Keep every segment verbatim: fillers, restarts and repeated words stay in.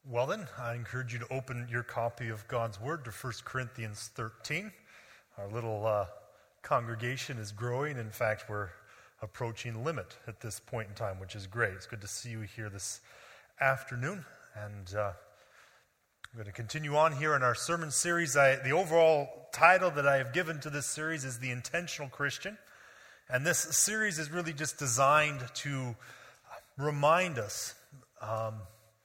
Well then, I encourage you to open your copy of God's Word to First Corinthians thirteen. Our little uh, congregation is growing. In fact, we're approaching limit at this point in time, which is great. It's good to see you here this afternoon. And uh, I'm going to continue on here in our sermon series. I, the overall title that I have given to this series is The Intentional Christian. And this series is really just designed to remind us um,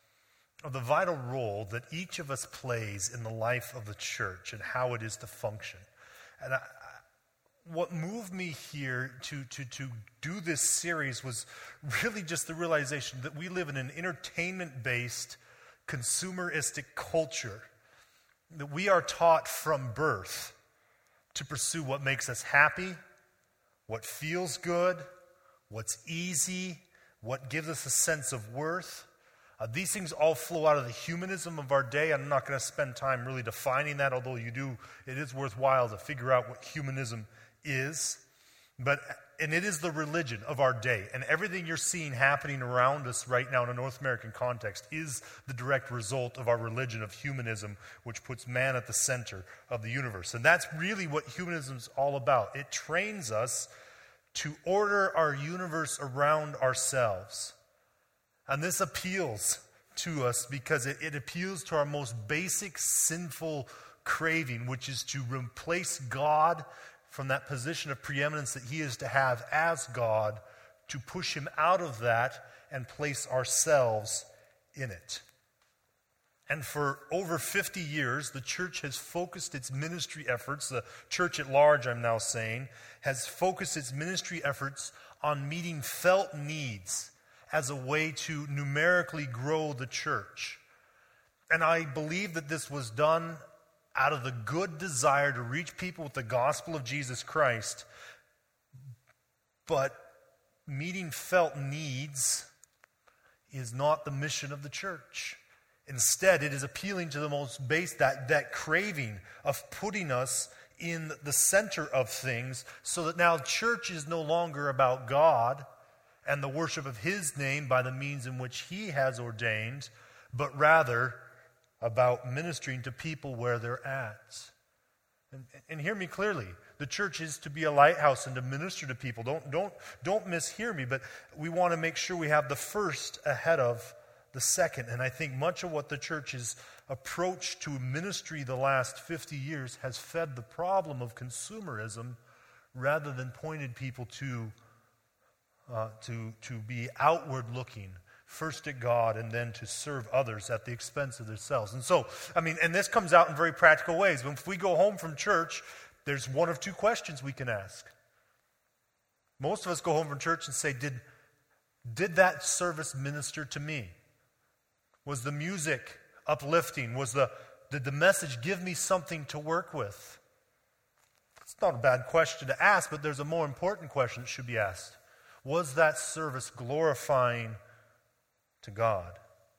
of the vital role that each of us plays in the life of the church and how it is to function. And I, what moved me here to, to, to do this series was really just the realization that we live in an entertainment-based, consumeristic culture, that we are taught from birth to pursue what makes us happy, what feels good, what's easy, what gives us a sense of worth. Uh, these things all flow out of the humanism of our day. I'm not going to spend time really defining that, although you do, it is worthwhile to figure out what humanism is. But, and it is the religion of our day. And everything you're seeing happening around us right now in a North American context is the direct result of our religion of humanism, which puts man at the center of the universe. And that's really what humanism is all about. It trains us to order our universe around ourselves. And this appeals to us because it, it appeals to our most basic sinful craving, which is to replace God from that position of preeminence that he is to have as God, to push him out of that and place ourselves in it. And for over fifty years, the church has focused its ministry efforts, the church at large, I'm now saying, has focused its ministry efforts on meeting felt needs as a way to numerically grow the church. And I believe that this was done out of the good desire to reach people with the gospel of Jesus Christ. But meeting felt needs is not the mission of the church. Instead, it is appealing to the most base, that, that craving of putting us in the center of things, so that now church is no longer about God and the worship of his name by the means in which he has ordained, but rather about ministering to people where they're at. And, and hear me clearly. The church is to be a lighthouse and to minister to people. Don't, don't, don't mishear me, but we want to make sure we have the first ahead of the second. And I think much of what the church's approach to ministry the last fifty years has fed the problem of consumerism rather than pointed people to Uh, to, to be outward looking, first at God and then to serve others at the expense of themselves. And so, I mean, and this comes out in very practical ways. When if we go home from church, there's one of two questions we can ask. Most of us go home from church and say, did, did that service minister to me? Was the music uplifting? Was the, did the message give me something to work with? It's not a bad question to ask, but there's a more important question that should be asked. Was that service glorifying to God?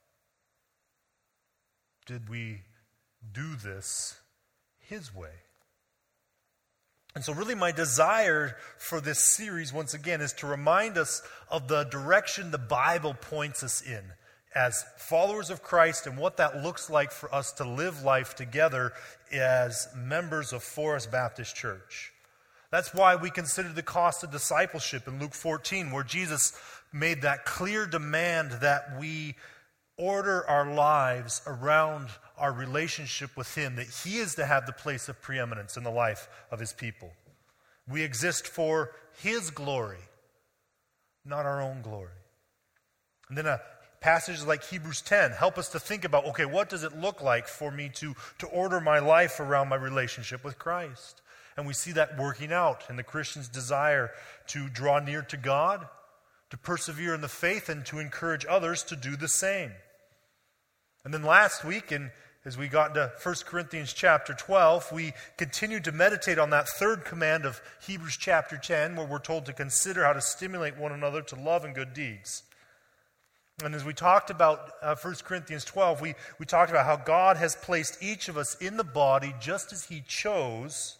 Did we do this his way? And so really my desire for this series, once again, is to remind us of the direction the Bible points us in as followers of Christ and what that looks like for us to live life together as members of Forest Baptist Church. That's why we consider the cost of discipleship in Luke fourteen, where Jesus made that clear demand that we order our lives around our relationship with him, that he is to have the place of preeminence in the life of his people. We exist for his glory, not our own glory. And then a passages like Hebrews ten help us to think about, okay, what does it look like for me to, to order my life around my relationship with Christ? And we see that working out in the Christian's desire to draw near to God, to persevere in the faith, and to encourage others to do the same. And then last week, and as we got into First Corinthians chapter twelve, we continued to meditate on that third command of Hebrews chapter ten, where we're told to consider how to stimulate one another to love and good deeds. And as we talked about uh, First Corinthians twelve, we, we talked about how God has placed each of us in the body just as he chose,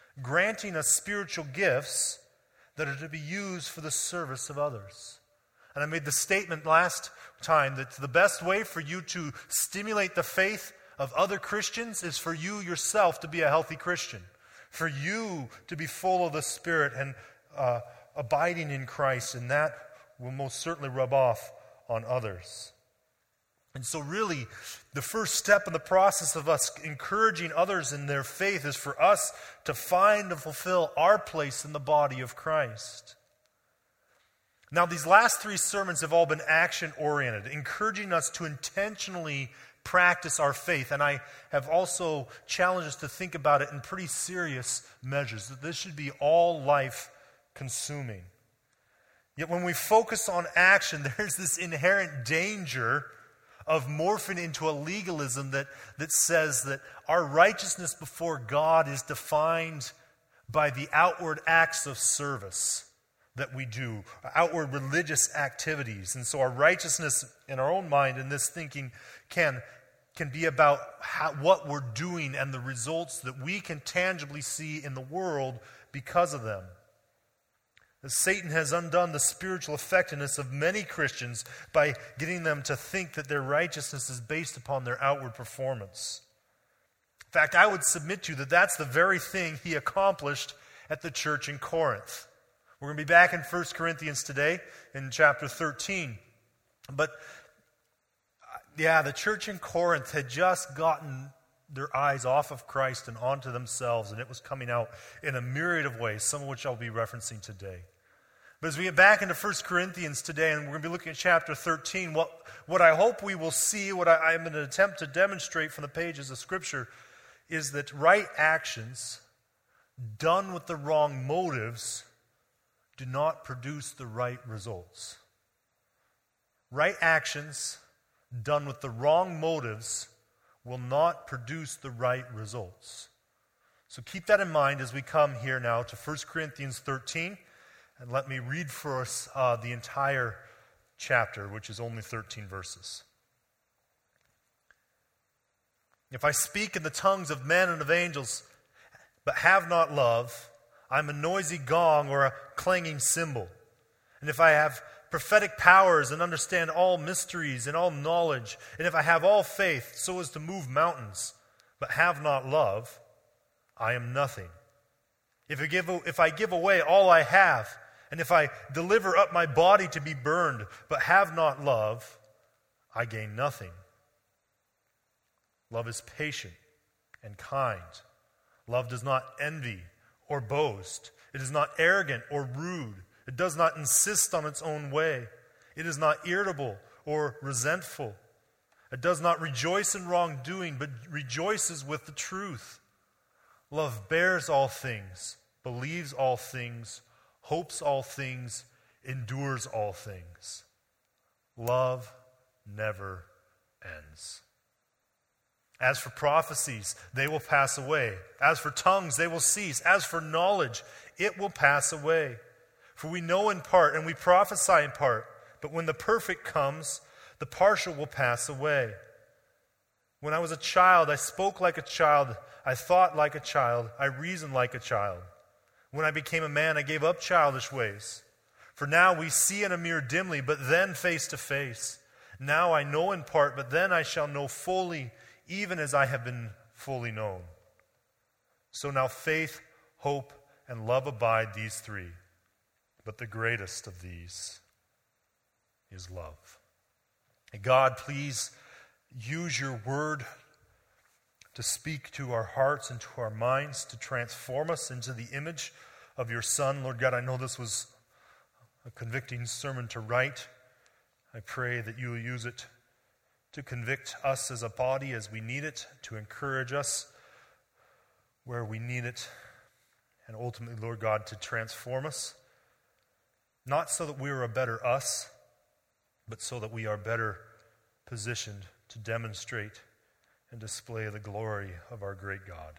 granting us spiritual gifts that are to be used for the service of others. And I made the statement last time that the best way for you to stimulate the faith of other Christians is for you yourself to be a healthy Christian, for you to be full of the Spirit and uh, abiding in Christ, and that will most certainly rub off on others. And so really, the first step in the process of us encouraging others in their faith is for us to find and fulfill our place in the body of Christ. Now, these last three sermons have all been action-oriented, encouraging us to intentionally practice our faith. And I have also challenged us to think about it in pretty serious measures, that this should be all life-consuming. Yet when we focus on action, there's this inherent danger of morphing into a legalism that, that says that our righteousness before God is defined by the outward acts of service that we do, outward religious activities. And so our righteousness in our own mind in this thinking can, can be about how, what we're doing and the results that we can tangibly see in the world because of them. As Satan has undone the spiritual effectiveness of many Christians by getting them to think that their righteousness is based upon their outward performance. In fact, I would submit to you that that's the very thing he accomplished at the church in Corinth. We're going to be back in First Corinthians today in chapter thirteen. But, yeah, the church in Corinth had just gotten their eyes off of Christ and onto themselves, and it was coming out in a myriad of ways, some of which I'll be referencing today. But as we get back into First Corinthians today, and we're going to be looking at chapter thirteen, what, what I hope we will see, what I, I'm going to attempt to demonstrate from the pages of Scripture, is that right actions done with the wrong motives do not produce the right results. Right actions done with the wrong motives will not produce the right results. So keep that in mind as we come here now to First Corinthians thirteen, and let me read for us uh, the entire chapter, which is only thirteen verses. If I speak in the tongues of men and of angels, but have not love, I'm a noisy gong or a clanging cymbal. And if I have prophetic powers and understand all mysteries and all knowledge, and if I have all faith so as to move mountains, but have not love, I am nothing. If I give, if I give away all I have, and if I deliver up my body to be burned, but have not love, I gain nothing. Love is patient and kind. Love does not envy or boast. It is not arrogant or rude. It does not insist on its own way. It is not irritable or resentful. It does not rejoice in wrongdoing, but rejoices with the truth. Love bears all things, believes all things, hopes all things, endures all things. Love never ends. As for prophecies, they will pass away. As for tongues, they will cease. As for knowledge, it will pass away. For we know in part and we prophesy in part, but when the perfect comes, the partial will pass away. When I was a child, I spoke like a child, I thought like a child, I reasoned like a child. When I became a man, I gave up childish ways. For now we see in a mirror dimly, but then face to face. Now I know in part, but then I shall know fully, even as I have been fully known. So now faith, hope, and love abide, these three. But the greatest of these is love. And God, please use your word to speak to our hearts and to our minds, to transform us into the image of your Son. Lord God, I know this was a convicting sermon to write. I pray that you will use it to convict us as a body as we need it, to encourage us where we need it, and ultimately, Lord God, to transform us, not so that we are a better us, but so that we are better positioned to demonstrate and display the glory of our great God.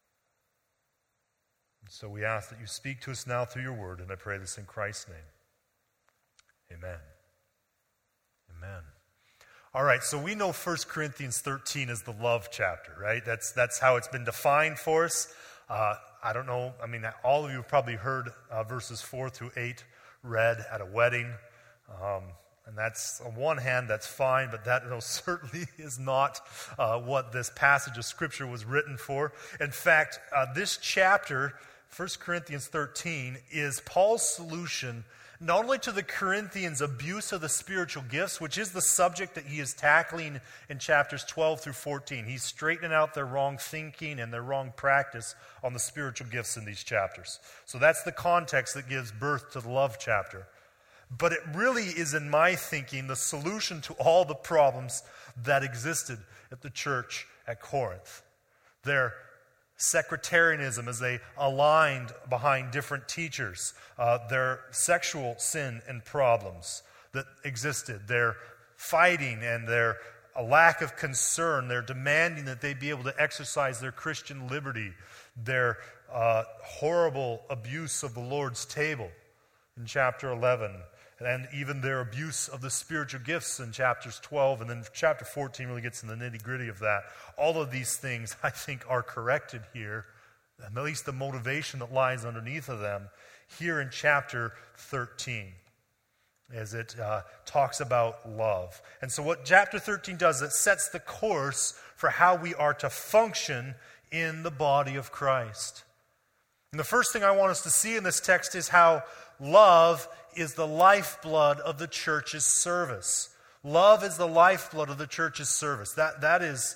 And so we ask that you speak to us now through your word, and I pray this in Christ's name. Amen. Amen. All right, so we know First Corinthians thirteen is the love chapter, right? That's that's how it's been defined for us. Uh, I don't know, I mean, all of you have probably heard uh, verses four through eight read at a wedding. Um, And that's, on one hand, that's fine, but that no, certainly is not uh, what this passage of Scripture was written for. In fact, uh, this chapter, First Corinthians thirteen, is Paul's solution not only to the Corinthians' abuse of the spiritual gifts, which is the subject that he is tackling in chapters twelve through fourteen. He's straightening out their wrong thinking and their wrong practice on the spiritual gifts in these chapters. So that's the context that gives birth to the love chapter. But it really is, in my thinking, the solution to all the problems that existed at the church at Corinth. Their sectarianism as they aligned behind different teachers, uh, their sexual sin and problems that existed, their fighting and their a lack of concern, their demanding that they be able to exercise their Christian liberty, their uh, horrible abuse of the Lord's table in chapter eleven, and even their abuse of the spiritual gifts in chapters twelve, and then chapter fourteen really gets in the nitty-gritty of that. All of these things, I think, are corrected here, at least the motivation that lies underneath of them, here in chapter thirteen, as it uh, talks about love. And so what chapter thirteen does, it sets the course for how we are to function in the body of Christ. And the first thing I want us to see in this text is how love is the lifeblood of the church's service. Love is the lifeblood of the church's service. That, that is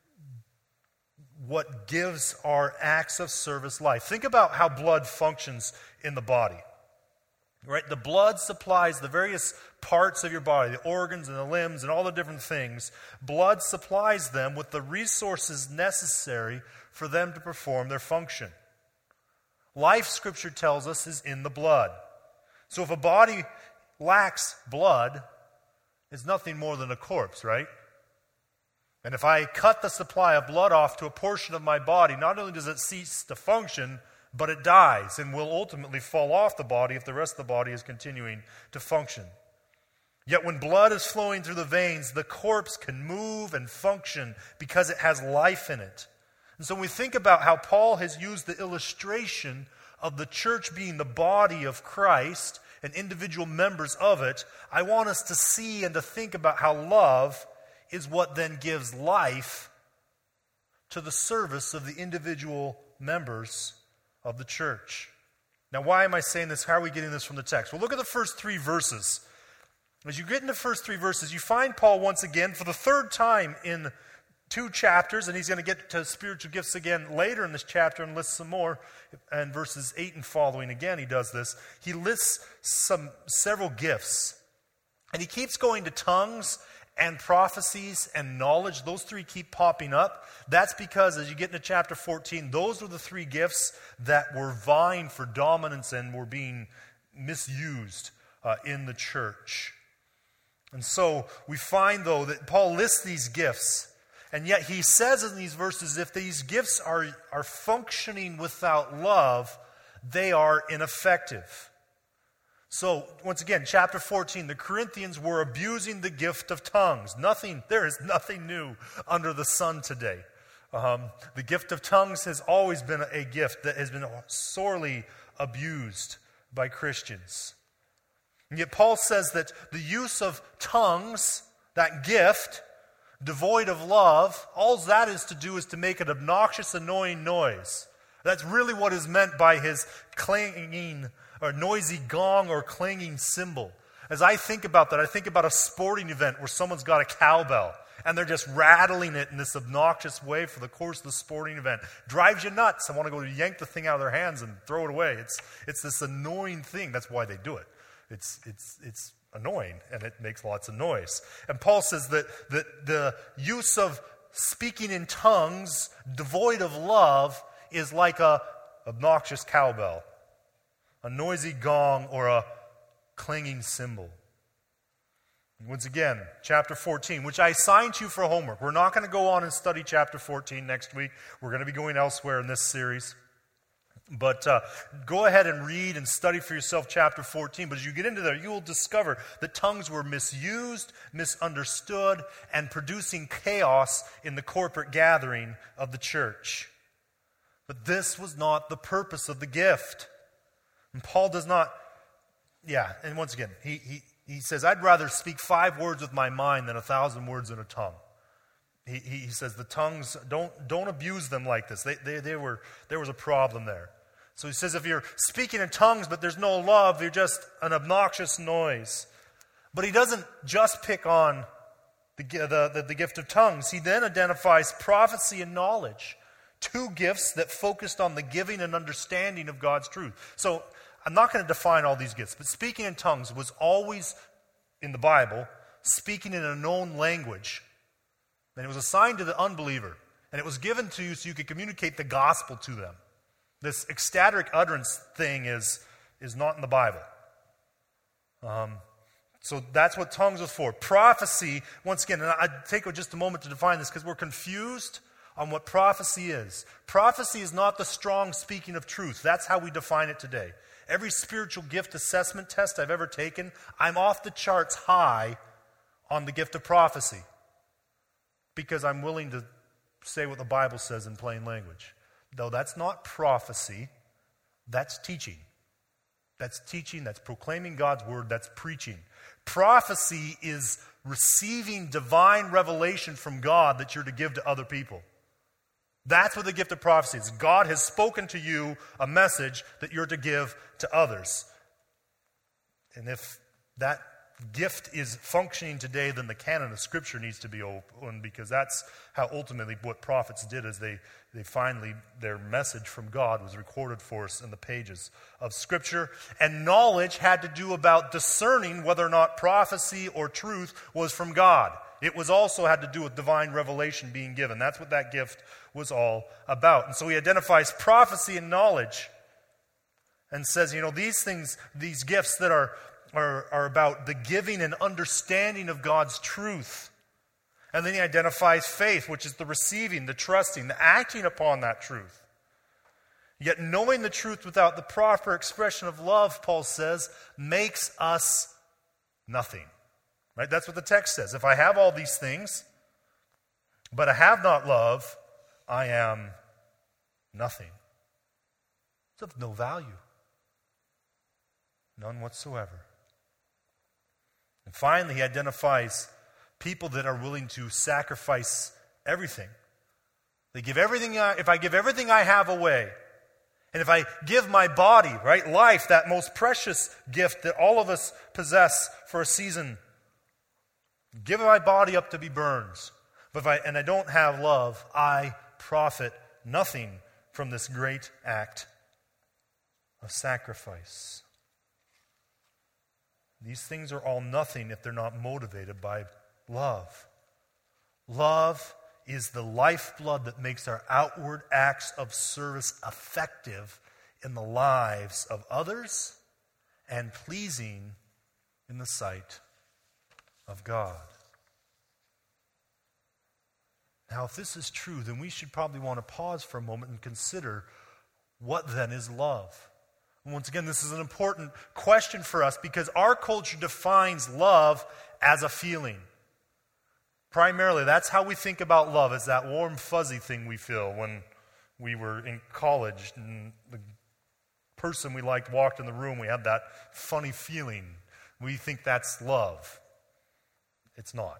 what gives our acts of service life. Think about how blood functions in the body. Right? The blood supplies the various parts of your body, the organs and the limbs and all the different things. Blood supplies them with the resources necessary for them to perform their function. Life, Scripture tells us, is in the blood. So if a body lacks blood, it's nothing more than a corpse, right? And if I cut the supply of blood off to a portion of my body, not only does it cease to function, but it dies and will ultimately fall off the body if the rest of the body is continuing to function. Yet when blood is flowing through the veins, the corpse can move and function because it has life in it. And so when we think about how Paul has used the illustration of the church being the body of Christ and individual members of it, I want us to see and to think about how love is what then gives life to the service of the individual members of the church. Now, why am I saying this? How are we getting this from the text? Well, look at the first three verses. As you get into the first three verses, you find Paul once again for the third time in two chapters, and he's going to get to spiritual gifts again later in this chapter and lists some more. And verses eight and following, again, he does this. He lists some several gifts. And he keeps going to tongues and prophecies and knowledge. Those three keep popping up. That's because as you get into chapter fourteen, those were the three gifts that were vying for dominance and were being misused uh, in the church. And so we find, though, that Paul lists these gifts, and yet he says in these verses, if these gifts are, are functioning without love, they are ineffective. So, once again, chapter fourteen, the Corinthians were abusing the gift of tongues. Nothing, there is nothing new under the sun today. Um, the gift of tongues has always been a gift that has been sorely abused by Christians. And yet Paul says that the use of tongues, that gift, devoid of love, all that is to do is to make an obnoxious, annoying noise. That's really what is meant by his clanging or noisy gong or clanging cymbal. As I think about that, I think about a sporting event where someone's got a cowbell and they're just rattling it in this obnoxious way for the course of the sporting event. Drives you nuts. I want to go yank the thing out of their hands and throw it away. It's it's this annoying thing. That's why they do it. It's it's it's annoying and it makes lots of noise. And Paul says that, that the use of speaking in tongues devoid of love is like a obnoxious cowbell, a noisy gong, or a clanging cymbal. And once again, chapter fourteen, which I assigned to you for homework. We're not going to go on and study chapter fourteen next week. We're going to be going elsewhere in this series. But uh, go ahead and read and study for yourself chapter fourteen. But as you get into there, you will discover that tongues were misused, misunderstood, and producing chaos in the corporate gathering of the church. But this was not the purpose of the gift. And Paul does not, yeah, and once again, he, he he says, I'd rather speak five words with my mind than a thousand words in a tongue. He, he, he says the tongues, don't, don't abuse them like this. They, they, they were, there was a problem there. So he says if you're speaking in tongues but there's no love, you're just an obnoxious noise. But he doesn't just pick on the, the, the, the gift of tongues. He then identifies prophecy and knowledge, two gifts that focused on the giving and understanding of God's truth. So I'm not going to define all these gifts, but speaking in tongues was always, in the Bible, speaking in a known language. And it was assigned to the unbeliever. And it was given to you so you could communicate the gospel to them. This ecstatic utterance thing is, is not in the Bible. Um, so that's what tongues was for. Prophecy, once again, and I'd take just a moment to define this because we're confused on what prophecy is. Prophecy is not the strong speaking of truth. That's how we define it today. Every spiritual gift assessment test I've ever taken, I'm off the charts high on the gift of prophecy. Because I'm willing to say what the Bible says in plain language. Though that's not prophecy, that's teaching. That's teaching, that's proclaiming God's word, that's preaching. Prophecy is receiving divine revelation from God that you're to give to other people. That's what the gift of prophecy is. God has spoken to you a message that you're to give to others. And if that gift is functioning today, then the canon of Scripture needs to be open, because that's how ultimately what prophets did is they, they finally, their message from God was recorded for us in the pages of Scripture. And knowledge had to do about discerning whether or not prophecy or truth was from God. It was also had to do with divine revelation being given. That's what that gift was all about. And so he identifies prophecy and knowledge and says, you know, these things, these gifts that are Are, are about the giving and understanding of God's truth. And then he identifies faith, which is the receiving, the trusting, the acting upon that truth. Yet knowing the truth without the proper expression of love, Paul says, makes us nothing. Right? That's what the text says. If I have all these things, but I have not love, I am nothing. It's of no value. None whatsoever. And finally, he identifies people that are willing to sacrifice everything. They give everything, I, if I give everything I have away, and if I give my body, right, life, that most precious gift that all of us possess for a season, give my body up to be burned, but if I, and I don't have love, I profit nothing from this great act of sacrifice. These things are all nothing if they're not motivated by love. Love is the lifeblood that makes our outward acts of service effective in the lives of others and pleasing in the sight of God. Now, if this is true, then we should probably want to pause for a moment and consider, what then is love? Once again, this is an important question for us because our culture defines love as a feeling. Primarily, that's how we think about love, is that warm, fuzzy thing we feel when we were in college and the person we liked walked in the room, we had that funny feeling. We think that's love. It's not.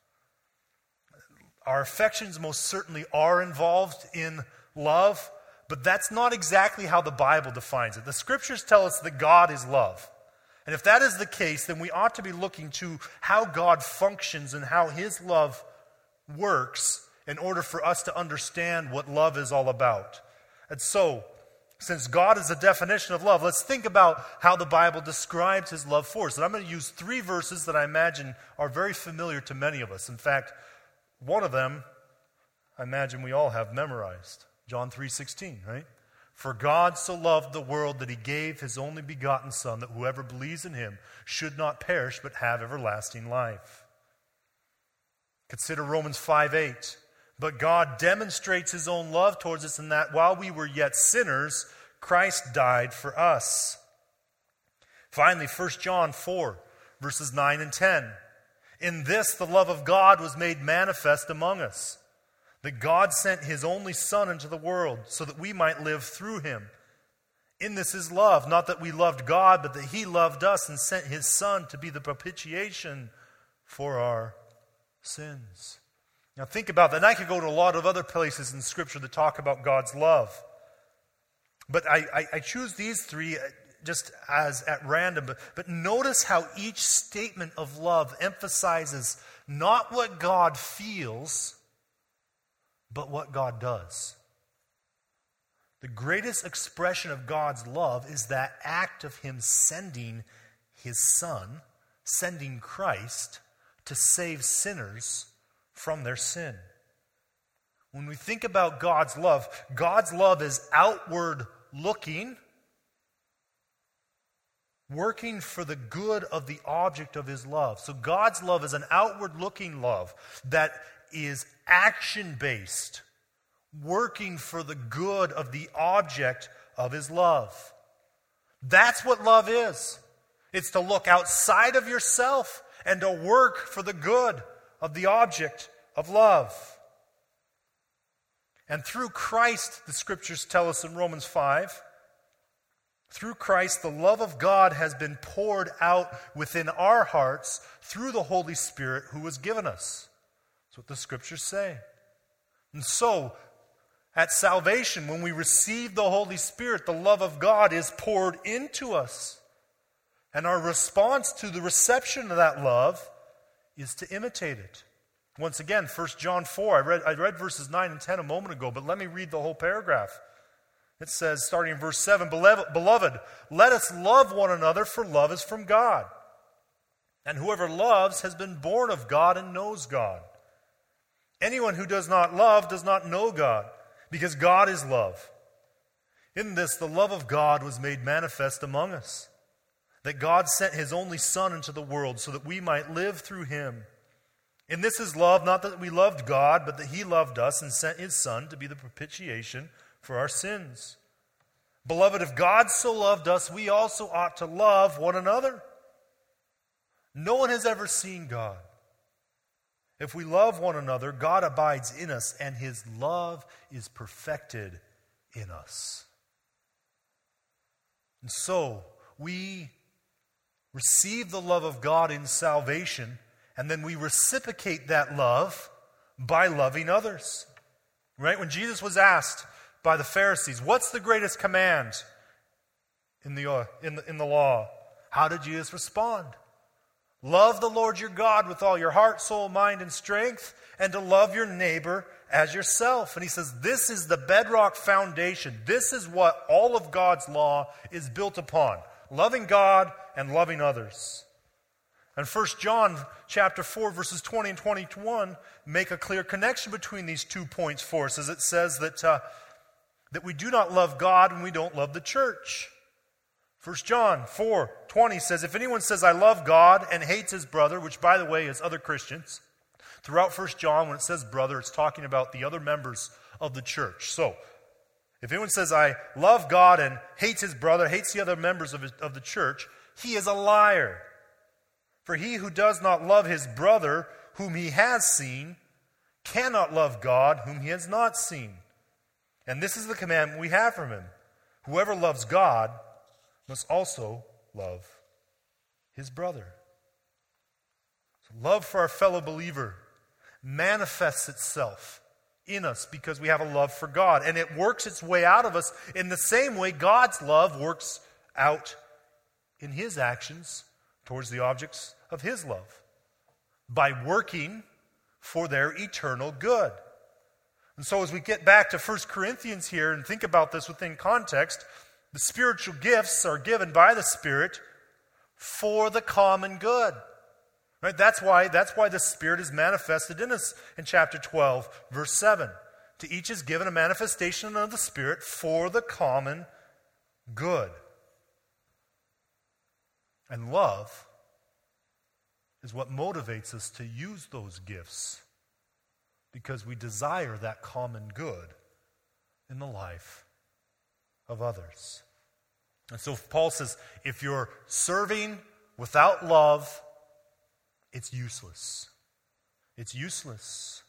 Our affections most certainly are involved in love, but that's not exactly how the Bible defines it. The Scriptures tell us that God is love. And if that is the case, then we ought to be looking to how God functions and how His love works in order for us to understand what love is all about. And so, since God is the definition of love, let's think about how the Bible describes His love for us. And I'm going to use three verses that I imagine are very familiar to many of us. In fact, one of them, I imagine we all have memorized. John three sixteen, right? For God so loved the world that He gave His only begotten Son, that whoever believes in Him should not perish but have everlasting life. Consider Romans five eight. But God demonstrates His own love towards us in that while we were yet sinners, Christ died for us. Finally, First John four, verses nine and ten. In this the love of God was made manifest among us, that God sent His only Son into the world so that we might live through Him. In this is love, not that we loved God, but that he loved us and sent his Son to be the propitiation for our sins. Now think about that. And I could go to a lot of other places in Scripture that talk about God's love. But I, I, I choose these three just as at random. But, but notice how each statement of love emphasizes not what God feels, but what God does. The greatest expression of God's love is that act of him sending his Son, sending Christ to save sinners from their sin. When we think about God's love, God's love is outward looking, working for the good of the object of his love. So God's love is an outward looking love that is action based, working for the good of the object of his love. That's what love is. It's to look outside of yourself and to work for the good of the object of love. And through Christ, the Scriptures tell us in Romans five, through Christ, the love of God has been poured out within our hearts through the Holy Spirit who was given us. That's what the Scriptures say. And so, at salvation, when we receive the Holy Spirit, the love of God is poured into us. And our response to the reception of that love is to imitate it. Once again, First John four, I read, I read verses nine and ten a moment ago, but let me read the whole paragraph. It says, starting in verse seven, Beloved, let us love one another, for love is from God. And whoever loves has been born of God and knows God. Anyone who does not love does not know God, because God is love. In this, the love of God was made manifest among us, that God sent his only Son into the world so that we might live through him. In this is love, not that we loved God, but that he loved us and sent his Son to be the propitiation for our sins. Beloved, if God so loved us, we also ought to love one another. No one has ever seen God. If we love one another, God abides in us, and his love is perfected in us. And so, we receive the love of God in salvation, and then we reciprocate that love by loving others. Right? When Jesus was asked by the Pharisees, what's the greatest command in the, uh, in the, in the law? How did Jesus respond? Love the Lord your God with all your heart, soul, mind, and strength, and to love your neighbor as yourself. And he says, this is the bedrock foundation. This is what all of God's law is built upon. Loving God and loving others. And First John chapter four, verses twenty and twenty-one make a clear connection between these two points for us, as it says that, uh, that we do not love God when we don't love the church. First John four twenty says, if anyone says, I love God, and hates his brother, which by the way is other Christians. Throughout First John, when it says brother, it's talking about the other members of the church. So, if anyone says, I love God, and hates his brother, hates the other members of, his, of the church, he is a liar. For he who does not love his brother, whom he has seen, cannot love God, whom he has not seen. And this is the commandment we have from him. Whoever loves God must also love his brother. So love for our fellow believer manifests itself in us because we have a love for God. And it works its way out of us in the same way God's love works out in his actions towards the objects of his love, by working for their eternal good. And so as we get back to First Corinthians here and think about this within context, the spiritual gifts are given by the Spirit for the common good. Right? That's why, that's why the Spirit is manifested in us in chapter twelve, verse seven. To each is given a manifestation of the Spirit for the common good. And love is what motivates us to use those gifts because we desire that common good in the life of others. And so Paul says, if you're serving without love, it's useless. It's useless.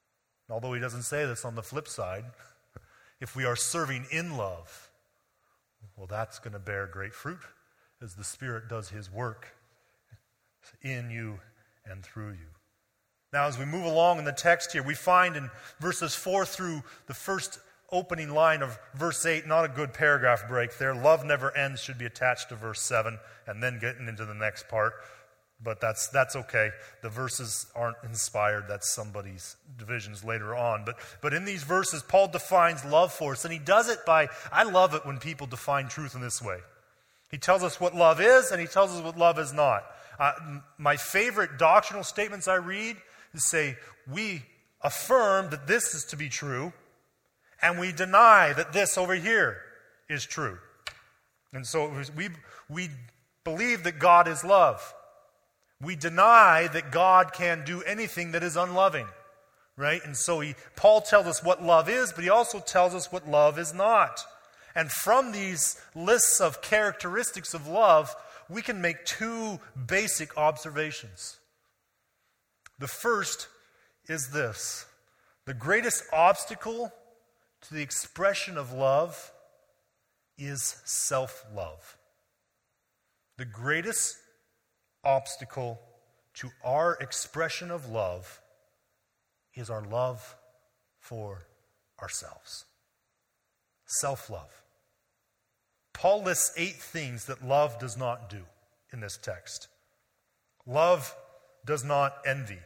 Although he doesn't say this on the flip side, if we are serving in love, Well, that's going to bear great fruit as the Spirit does His work in you and through you. Now, as we move along in the text here, we find in verses four through the first opening line of verse eight, not a good paragraph break there. Love never ends should be attached to verse seven, and then getting into the next part. But that's that's okay. The verses aren't inspired. That's somebody's divisions later on. But but in these verses, Paul defines love for us, and he does it by, I love it when people define truth in this way. He tells us what love is, and he tells us what love is not. Uh, my favorite doctrinal statements I read is say, we affirm that this is to be true, and we deny that this over here is true. And so we, we believe that God is love. We deny that God can do anything that is unloving, right? And so he, Paul tells us what love is, but he also tells us what love is not. And from these lists of characteristics of love, we can make two basic observations. The first is this: the greatest obstacle to the expression of love is self-love. The greatest obstacle to our expression of love is our love for ourselves. Self-love. Paul lists eight things that love does not do in this text. Love does not envy.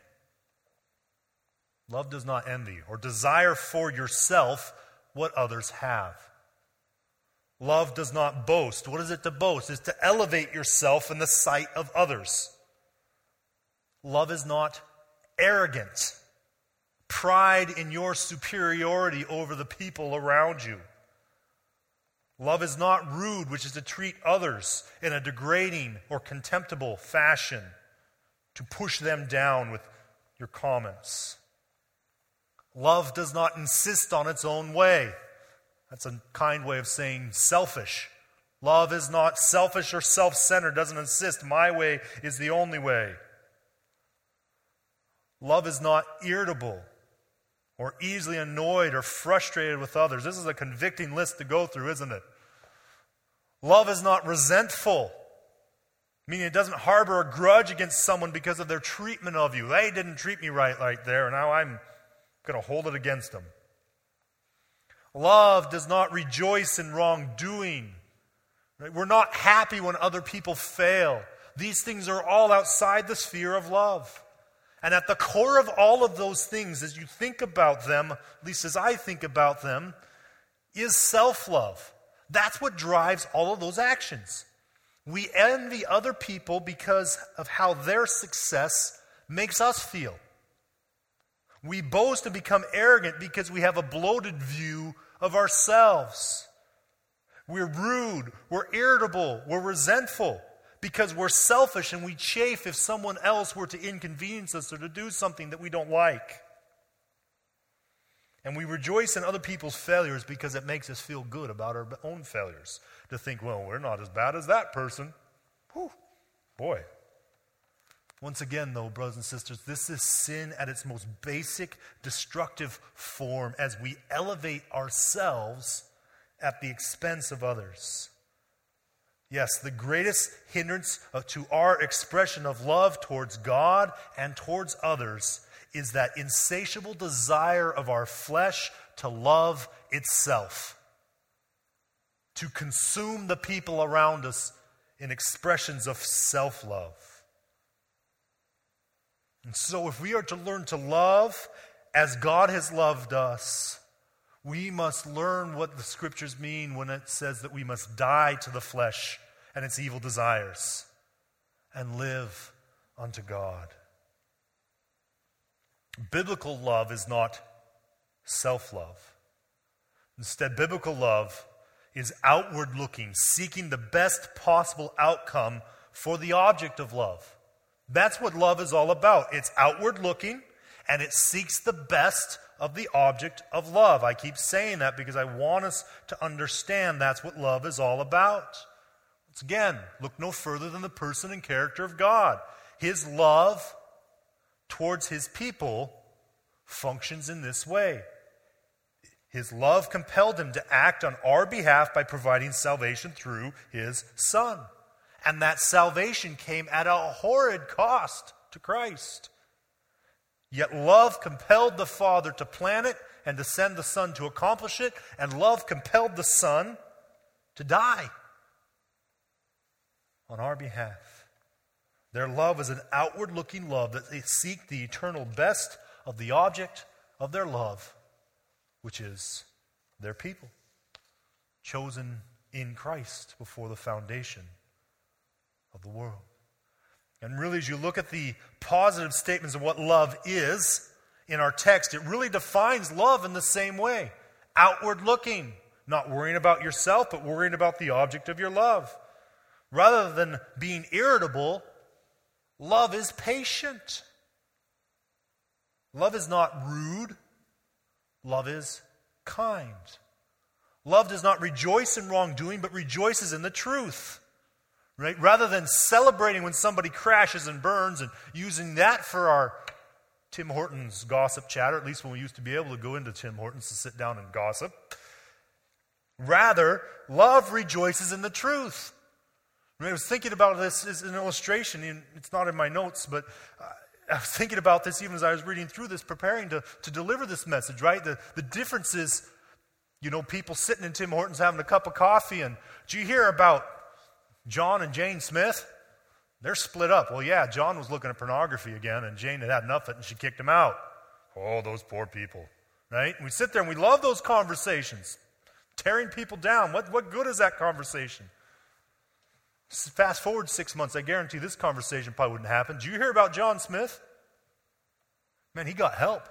Love does not envy or desire for yourself what others have. Love does not boast. What is it to boast? It's to elevate yourself in the sight of others. Love is not arrogant. Pride in your superiority over the people around you. Love is not rude, which is to treat others in a degrading or contemptible fashion, to push them down with your comments. Love does not insist on its own way. That's a kind way of saying selfish. Love is not selfish or self-centered, doesn't insist, my way is the only way. Love is not irritable or easily annoyed or frustrated with others. This is a convicting list to go through, isn't it? Love is not resentful, meaning it doesn't harbor a grudge against someone because of their treatment of you. They didn't treat me right right there, and now I'm going to hold it against them. Love does not rejoice in wrongdoing. Right? We're not happy when other people fail. These things are all outside the sphere of love. And at the core of all of those things, as you think about them, at least as I think about them, is self-love. That's what drives all of those actions. We envy other people because of how their success makes us feel. We boast and become arrogant because we have a bloated view of ourselves. We're rude, we're irritable, we're resentful because we're selfish and we chafe if someone else were to inconvenience us or to do something that we don't like. And we rejoice in other people's failures because it makes us feel good about our own failures. To think, well, we're not as bad as that person. Whew, boy. Once again, though, brothers and sisters, this is sin at its most basic, destructive form as we elevate ourselves at the expense of others. Yes, the greatest hindrance to our expression of love towards God and towards others is that insatiable desire of our flesh to love itself, to consume the people around us in expressions of self-love. And so if we are to learn to love as God has loved us, we must learn what the Scriptures mean when it says that we must die to the flesh and its evil desires and live unto God. Biblical love is not self-love. Instead, biblical love is outward looking, seeking the best possible outcome for the object of love. That's what love is all about. It's outward looking, and it seeks the best of the object of love. I keep saying that because I want us to understand that's what love is all about. Once again, look no further than the person and character of God. His love towards his people functions in this way. His love compelled him to act on our behalf by providing salvation through his Son. And that salvation came at a horrid cost to Christ. Yet love compelled the Father to plan it and to send the Son to accomplish it, and love compelled the Son to die on our behalf. Their love is an outward-looking love that they seek the eternal best of the object of their love, which is their people, chosen in Christ before the foundation of the world. And really, as you look at the positive statements of what love is in our text, it really defines love in the same way. Outward-looking, not worrying about yourself, but worrying about the object of your love. Rather than being irritable, love is patient. Love is not rude. Love is kind. Love does not rejoice in wrongdoing, but rejoices in the truth. Right? Rather than celebrating when somebody crashes and burns and using that for our Tim Hortons gossip chatter, at least when we used to be able to go into Tim Hortons to sit down and gossip. Rather, love rejoices in the truth. I was thinking about this as an illustration, and it's not in my notes, but I was thinking about this even as I was reading through this, preparing to, to deliver this message, right? The, the difference is, you know, people sitting in Tim Hortons having a cup of coffee, and do you hear about John and Jane Smith? They're split up. Well, yeah, John was looking at pornography again, and Jane had had enough of it, and she kicked him out. Oh, those poor people, right? And we sit there and we love those conversations, tearing people down. What, what good is that conversation? Fast forward six months, I guarantee this conversation probably wouldn't happen. Did you hear about John Smith? Man, he got help.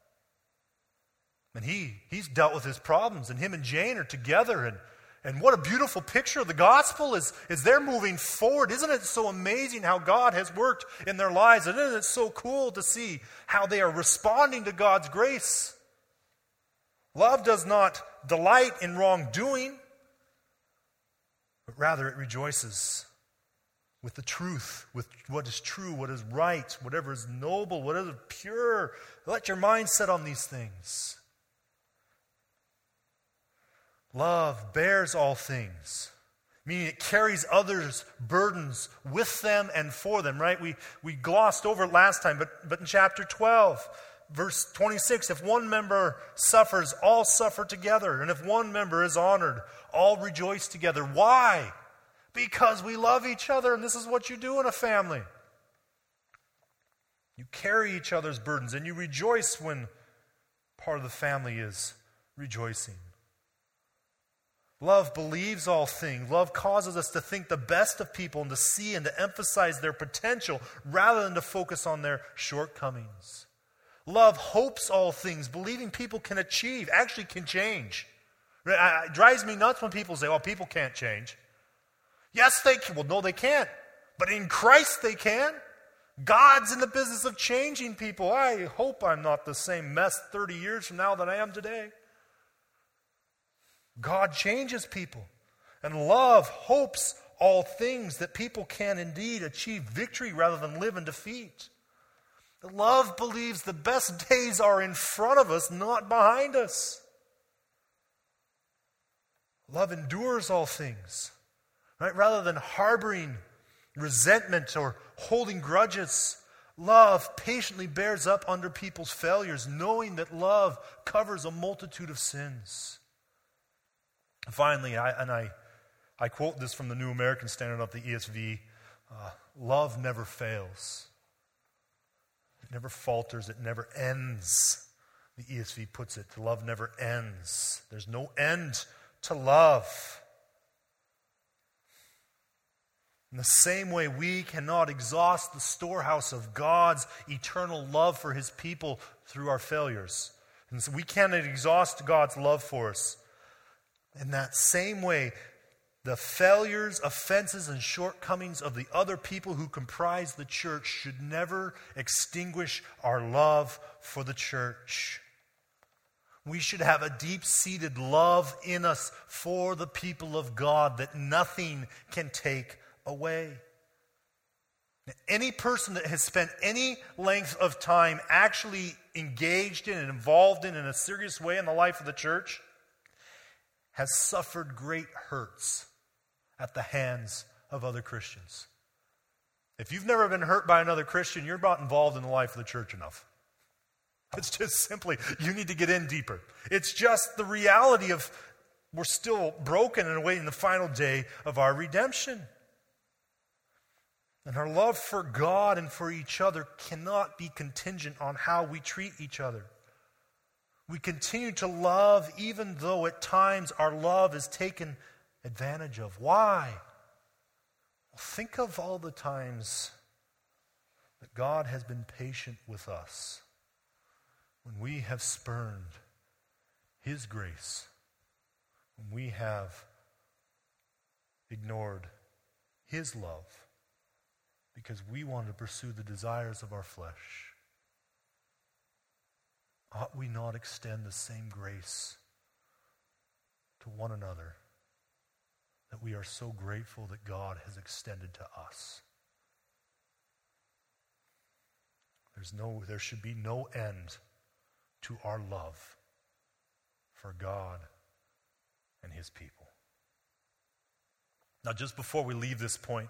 And he, he's dealt with his problems, and him and Jane are together, and And what a beautiful picture of the gospel is, is they're moving forward. Isn't it so amazing how God has worked in their lives? And isn't it so cool to see how they are responding to God's grace? Love does not delight in wrongdoing, but rather it rejoices with the truth, with what is true, what is right, whatever is noble, whatever is pure. Let your mind set on these things. Love bears all things, meaning it carries others' burdens with them and for them, right? We we glossed over it last time, but, but in chapter twelve, verse twenty-six, if one member suffers, all suffer together. And if one member is honored, all rejoice together. Why? Because we love each other, and this is what you do in a family. You carry each other's burdens, and you rejoice when part of the family is rejoicing. Love believes all things. Love causes us to think the best of people and to see and to emphasize their potential rather than to focus on their shortcomings. Love hopes all things, believing people can achieve, actually can change. It drives me nuts when people say, oh, people can't change. Yes, they can. Well, no, they can't. But in Christ they can. God's in the business of changing people. I hope I'm not the same mess thirty years from now that I am today. God changes people. And love hopes all things, that people can indeed achieve victory rather than live in defeat. Love believes the best days are in front of us, not behind us. Love endures all things, right? Rather than harboring resentment or holding grudges, love patiently bears up under people's failures, knowing that love covers a multitude of sins. Finally, I, and I, I quote this from the New American Standard of the E S V, uh, love never fails. It never falters. It never ends. The E S V puts it, love never ends. There's no end to love. In the same way, we cannot exhaust the storehouse of God's eternal love for His people through our failures. And so we cannot exhaust God's love for us. In that same way, the failures, offenses, and shortcomings of the other people who comprise the church should never extinguish our love for the church. We should have a deep-seated love in us for the people of God that nothing can take away. Any person that has spent any length of time actually engaged in and involved in in a serious way in the life of the church has suffered great hurts at the hands of other Christians. If you've never been hurt by another Christian, you're not involved in the life of the church enough. It's just simply, you need to get in deeper. It's just the reality of we're still broken and awaiting the final day of our redemption. And our love for God and for each other cannot be contingent on how we treat each other. We continue to love even though at times our love is taken advantage of. Why? Well, think of all the times that God has been patient with us when we have spurned His grace, when we have ignored His love because we wanted to pursue the desires of our flesh. Ought we not extend the same grace to one another that we are so grateful that God has extended to us? There's no, there should be no end to our love for God and His people. Now, just before we leave this point,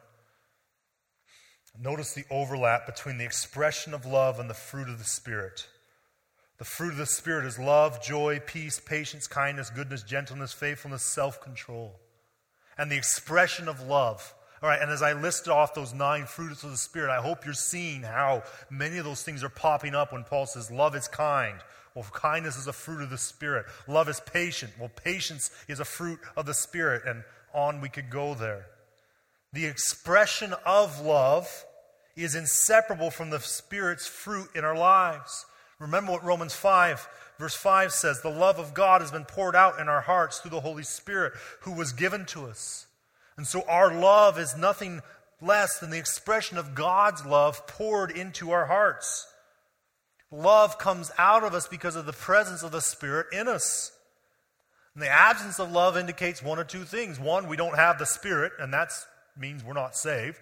notice the overlap between the expression of love and the fruit of the Spirit. The fruit of the Spirit is love, joy, peace, patience, kindness, goodness, gentleness, faithfulness, self-control. And the expression of love. All right, and as I listed off those nine fruits of the Spirit, I hope you're seeing how many of those things are popping up when Paul says love is kind. Well, kindness is a fruit of the Spirit. Love is patient. Well, patience is a fruit of the Spirit. And on we could go there. The expression of love is inseparable from the Spirit's fruit in our lives. Remember what Romans five, verse five says, the love of God has been poured out in our hearts through the Holy Spirit who was given to us. And so our love is nothing less than the expression of God's love poured into our hearts. Love comes out of us because of the presence of the Spirit in us. And the absence of love indicates one or two things. One, we don't have the Spirit, and that means we're not saved.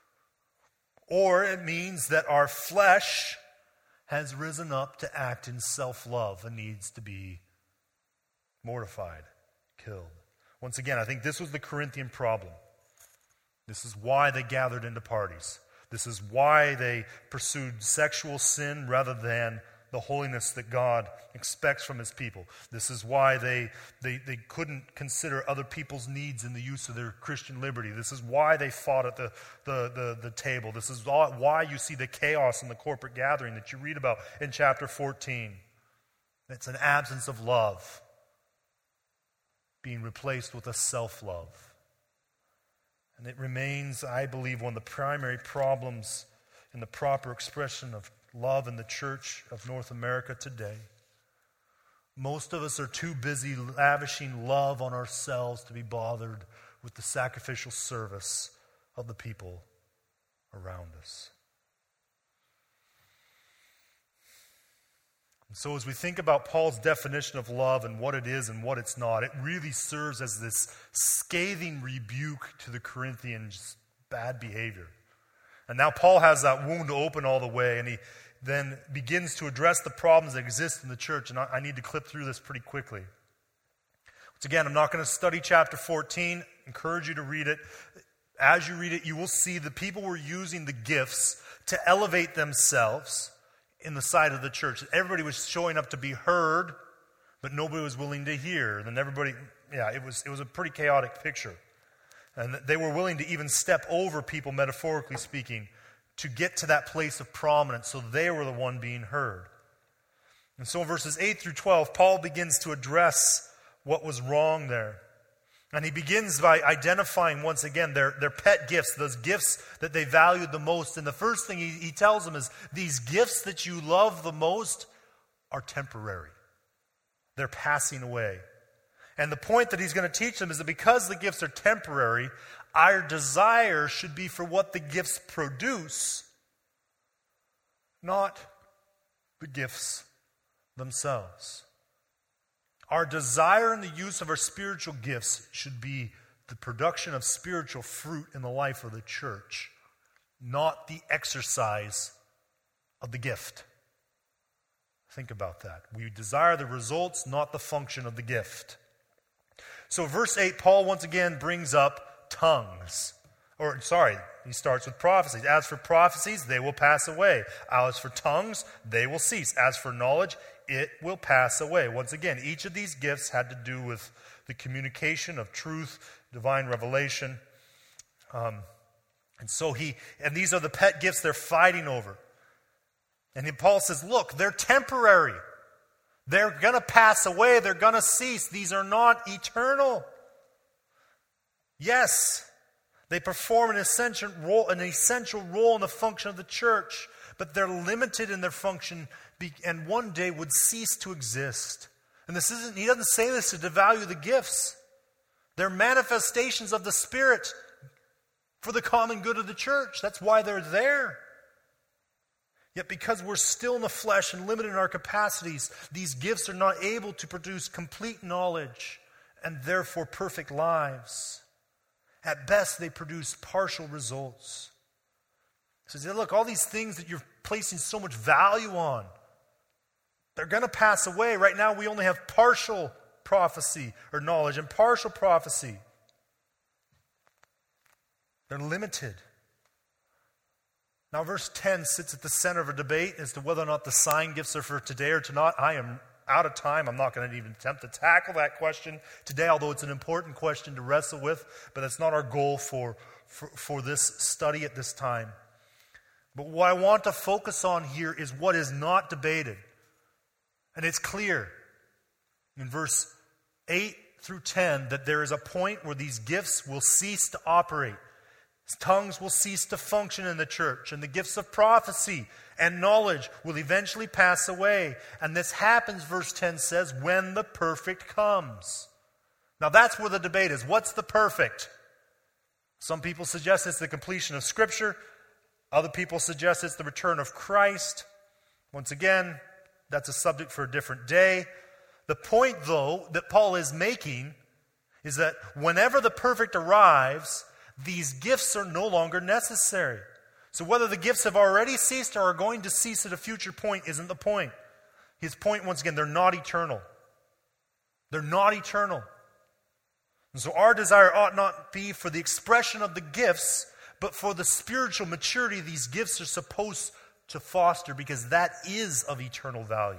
Or it means that our flesh has risen up to act in self-love and needs to be mortified, killed. Once again, I think this was the Corinthian problem. This is why they gathered into parties. This is why they pursued sexual sin rather than the holiness that God expects from His people. This is why they, they, they couldn't consider other people's needs in the use of their Christian liberty. This is why they fought at the, the, the, the table. This is all, why you see the chaos in the corporate gathering that you read about in chapter fourteen. It's an absence of love being replaced with a self-love. And it remains, I believe, one of the primary problems in the proper expression of love in the church of North America today. Most of us are too busy lavishing love on ourselves to be bothered with the sacrificial service of the people around us. And so as we think about Paul's definition of love and what it is and what it's not, it really serves as this scathing rebuke to the Corinthians' bad behavior. And now Paul has that wound open all the way, and he then begins to address the problems that exist in the church. And I, I need to clip through this pretty quickly. Once again, I'm not going to study chapter fourteen. I encourage you to read it. As you read it, you will see the people were using the gifts to elevate themselves in the sight of the church. Everybody was showing up to be heard, but nobody was willing to hear. And then everybody, yeah, it was it was a pretty chaotic picture. And they were willing to even step over people, metaphorically speaking, to get to that place of prominence, so they were the one being heard. And so in verses eight through twelve, Paul begins to address what was wrong there. And he begins by identifying, once again, their, their pet gifts, those gifts that they valued the most. And the first thing he, he tells them is, these gifts that you love the most are temporary. They're passing away. And the point that he's going to teach them is that because the gifts are temporary, our desire should be for what the gifts produce, not the gifts themselves. Our desire in the use of our spiritual gifts should be the production of spiritual fruit in the life of the church, not the exercise of the gift. Think about that. We desire the results, not the function of the gift. So verse eight, Paul once again brings up tongues. Or, sorry, he starts with prophecies. As for prophecies, they will pass away. As for tongues, they will cease. As for knowledge, it will pass away. Once again, each of these gifts had to do with the communication of truth, divine revelation. Um, and so he, and these are the pet gifts they're fighting over. And then Paul says, look, they're temporary. They're going to pass away. They're going to cease. These are not eternal. Yes, they perform an essential role, an essential role in the function of the church, but they're limited in their function and one day would cease to exist. And this isn't, he doesn't say this to devalue the gifts. They're manifestations of the Spirit for the common good of the church. That's why they're there. Yet because we're still in the flesh and limited in our capacities, these gifts are not able to produce complete knowledge and therefore perfect lives. At best, they produce partial results. He says, look, all these things that you're placing so much value on, they're going to pass away. Right now, we only have partial prophecy or knowledge and partial prophecy. They're limited. Now, verse ten sits at the center of a debate as to whether or not the sign gifts are for today or to not. I am out of time. I'm not going to even attempt to tackle that question today, although it's an important question to wrestle with, but that's not our goal for, for, for this study at this time. But what I want to focus on here is what is not debated. And it's clear in verse eight through ten that there is a point where these gifts will cease to operate. Tongues will cease to function in the church, and the gifts of prophecy and knowledge will eventually pass away. And this happens, verse ten says, when the perfect comes. Now that's where the debate is. What's the perfect? Some people suggest it's the completion of Scripture. Other people suggest it's the return of Christ. Once again, that's a subject for a different day. The point, though, that Paul is making is that whenever the perfect arrives, these gifts are no longer necessary. So whether the gifts have already ceased or are going to cease at a future point isn't the point. His point, once again, they're not eternal. They're not eternal. And so our desire ought not be for the expression of the gifts, but for the spiritual maturity these gifts are supposed to foster, because that is of eternal value.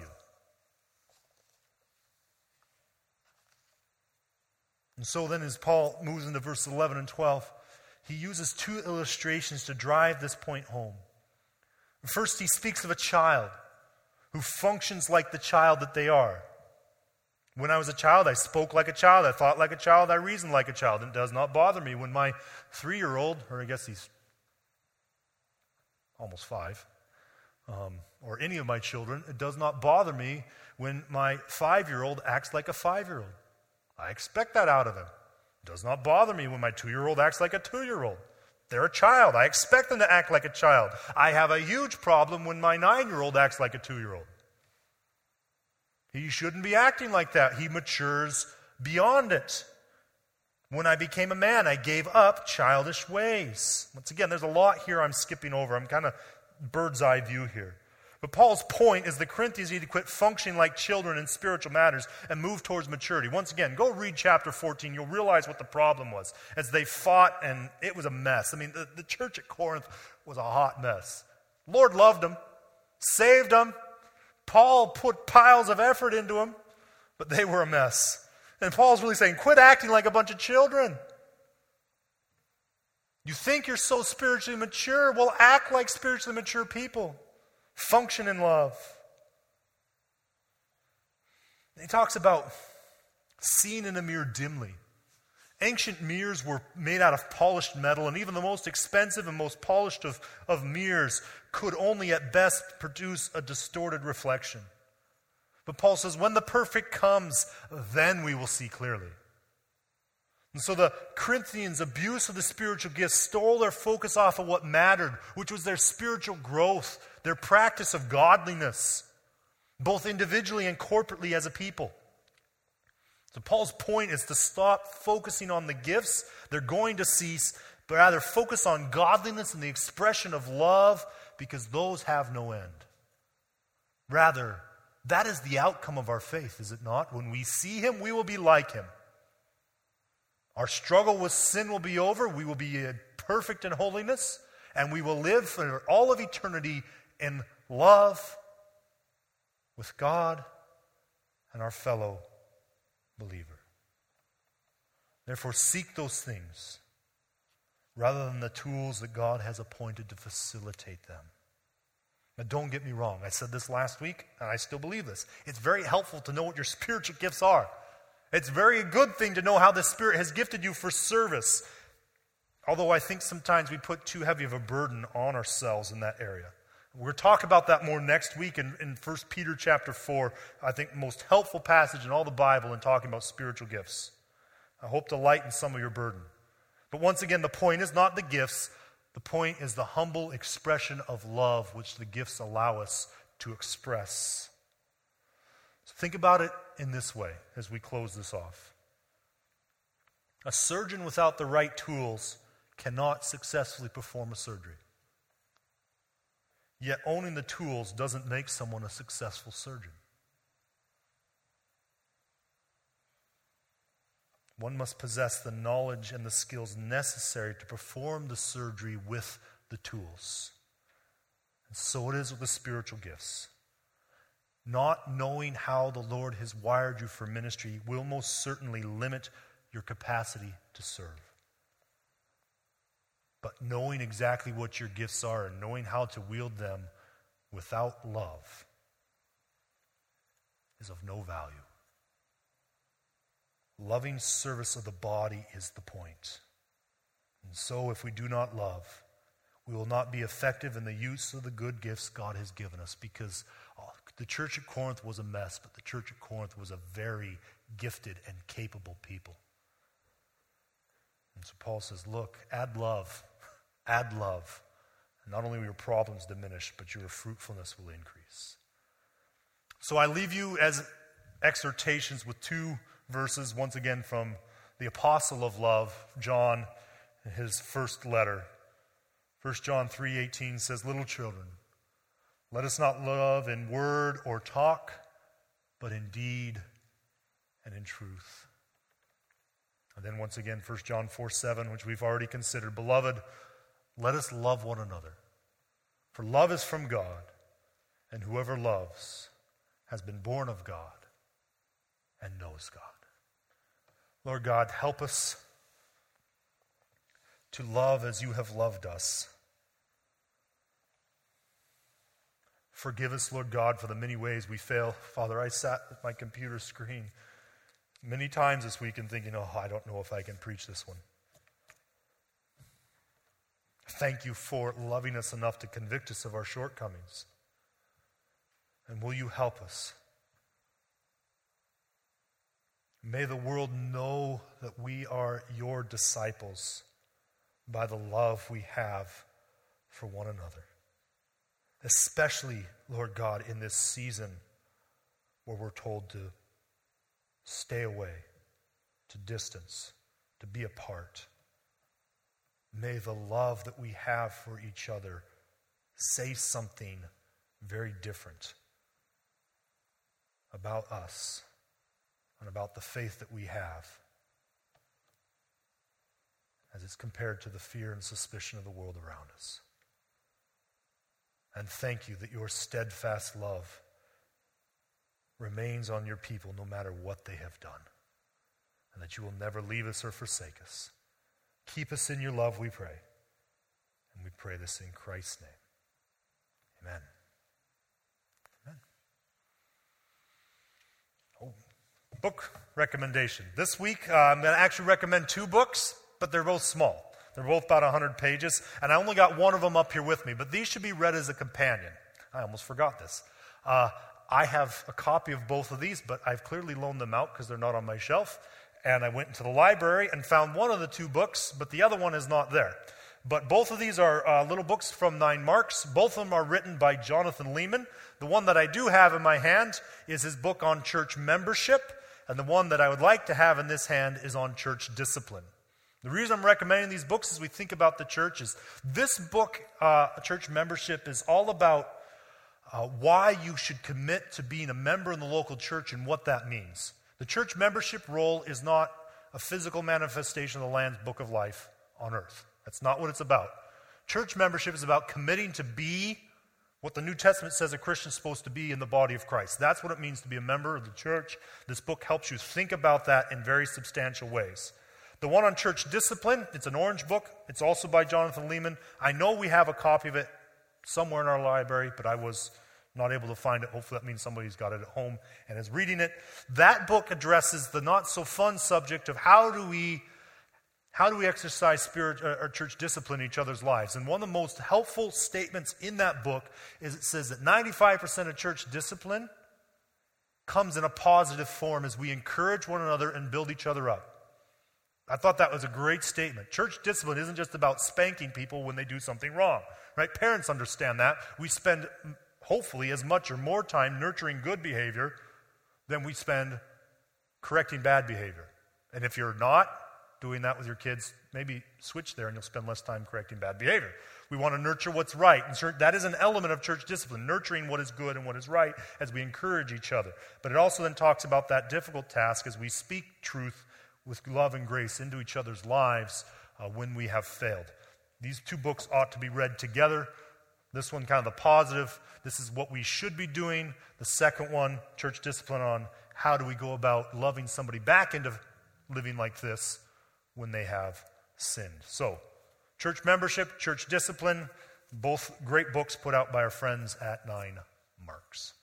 And so then as Paul moves into verses eleven and twelve, he uses two illustrations to drive this point home. First, he speaks of a child who functions like the child that they are. When I was a child, I spoke like a child, I thought like a child, I reasoned like a child. It does not bother me when my three-year-old, or I guess he's almost five, um, or any of my children, it does not bother me when my five-year-old acts like a five-year-old. I expect that out of him. It does not bother me when my two-year-old acts like a two-year-old. They're a child. I expect them to act like a child. I have a huge problem when my nine-year-old acts like a two-year-old. He shouldn't be acting like that. He matures beyond it. When I became a man, I gave up childish ways. Once again, there's a lot here I'm skipping over. I'm kind of bird's eye view here. But Paul's point is the Corinthians need to quit functioning like children in spiritual matters and move towards maturity. Once again, go read chapter fourteen. You'll realize what the problem was as they fought, and it was a mess. I mean, the, the church at Corinth was a hot mess. Lord loved them, saved them. Paul put piles of effort into them, but they were a mess. And Paul's really saying, quit acting like a bunch of children. You think you're so spiritually mature? Well, act like spiritually mature people. Function in love. He talks about seeing in a mirror dimly. Ancient mirrors were made out of polished metal, and even the most expensive and most polished of, of mirrors could only at best produce a distorted reflection. But Paul says, when the perfect comes, then we will see clearly. And so the Corinthians' abuse of the spiritual gifts stole their focus off of what mattered, which was their spiritual growth, their practice of godliness, both individually and corporately as a people. So Paul's point is to stop focusing on the gifts. They're going to cease, but rather focus on godliness and the expression of love, because those have no end. Rather, That is the outcome of our faith, is it not? When we see him, we will be like him. Our struggle with sin will be over. We will be perfect in holiness. And we will live for all of eternity in love with God and our fellow believer. Therefore, seek those things rather than the tools that God has appointed to facilitate them. Now, don't get me wrong. I said this last week, and I still believe this. It's very helpful to know what your spiritual gifts are. It's very a good thing to know how the Spirit has gifted you for service. Although I think sometimes we put too heavy of a burden on ourselves in that area. We're going to talk about that more next week in, in First Peter chapter four. I think the most helpful passage in all the Bible in talking about spiritual gifts. I hope to lighten some of your burden. But once again, the point is not the gifts. The point is the humble expression of love which the gifts allow us to express. So think about it in this way as we close this off. A surgeon without the right tools cannot successfully perform a surgery. Yet owning the tools doesn't make someone a successful surgeon. One must possess the knowledge and the skills necessary to perform the surgery with the tools. And so it is with the spiritual gifts. Not knowing how the Lord has wired you for ministry will most certainly limit your capacity to serve. But knowing exactly what your gifts are and knowing how to wield them without love is of no value. Loving service of the body is the point. And so if we do not love, we will not be effective in the use of the good gifts God has given us, because oh, the church at Corinth was a mess, but the church at Corinth was a very gifted and capable people. And so Paul says, look, add love, add love. And not only will your problems diminish, but your fruitfulness will increase. So I leave you as exhortations with two verses, once again from the apostle of love, John, in his first letter. First John three eighteen says, little children, let us not love in word or talk, but in deed and in truth. And then once again, First John four seven, which we've already considered, beloved, let us love one another. For love is from God, and whoever loves has been born of God and knows God. Lord God, help us to love as you have loved us. Forgive us, Lord God, for the many ways we fail. Father, I sat at my computer screen many times this week and thinking, oh, I don't know if I can preach this one. Thank you for loving us enough to convict us of our shortcomings. And will you help us? May the world know that we are your disciples by the love we have for one another. Especially, Lord God, in this season where we're told to stay away, to distance, to be apart. May the love that we have for each other say something very different about us and about the faith that we have as it's compared to the fear and suspicion of the world around us. And thank you that your steadfast love remains on your people no matter what they have done, and that you will never leave us or forsake us. Keep us in your love, we pray. And we pray this in Christ's name. Amen. Amen. Oh, book recommendation. This week, uh, I'm going to actually recommend two books, but they're both small. They're both about one hundred pages, and I only got one of them up here with me, but these should be read as a companion. I almost forgot this. Uh, I have a copy of both of these, but I've clearly loaned them out because they're not on my shelf. And I went into the library and found one of the two books, but the other one is not there. But both of these are uh, little books from Nine Marks. Both of them are written by Jonathan Leeman. The one that I do have in my hand is his book on church membership, and the one that I would like to have in this hand is on church discipline. The reason I'm recommending these books as we think about the church is this book, uh, Church Membership, is all about uh, why you should commit to being a member in the local church and what that means. The church membership role is not a physical manifestation of the Lamb's book of life on earth. That's not what it's about. Church membership is about committing to be what the New Testament says a Christian is supposed to be in the body of Christ. That's what it means to be a member of the church. This book helps you think about that in very substantial ways. The one on church discipline, it's an orange book. It's also by Jonathan Leeman. I know we have a copy of it somewhere in our library, but I was not able to find it. Hopefully that means somebody's got it at home and is reading it. That book addresses the not-so-fun subject of how do we How do we exercise spirit or church discipline in each other's lives? And one of the most helpful statements in that book is it says that ninety-five percent of church discipline comes in a positive form as we encourage one another and build each other up. I thought that was a great statement. Church discipline isn't just about spanking people when they do something wrong, right? Parents understand that. We spend, hopefully, as much or more time nurturing good behavior than we spend correcting bad behavior. And if you're not doing that with your kids, maybe switch there and you'll spend less time correcting bad behavior. We want to nurture what's right. And that is an element of church discipline, nurturing what is good and what is right as we encourage each other. But it also then talks about that difficult task as we speak truth with love and grace into each other's lives uh, when we have failed. These two books ought to be read together. This one, kind of the positive, this is what we should be doing. The second one, church discipline on how do we go about loving somebody back into living like this when they have sinned. So, church membership, church discipline, both great books put out by our friends at Nine Marks.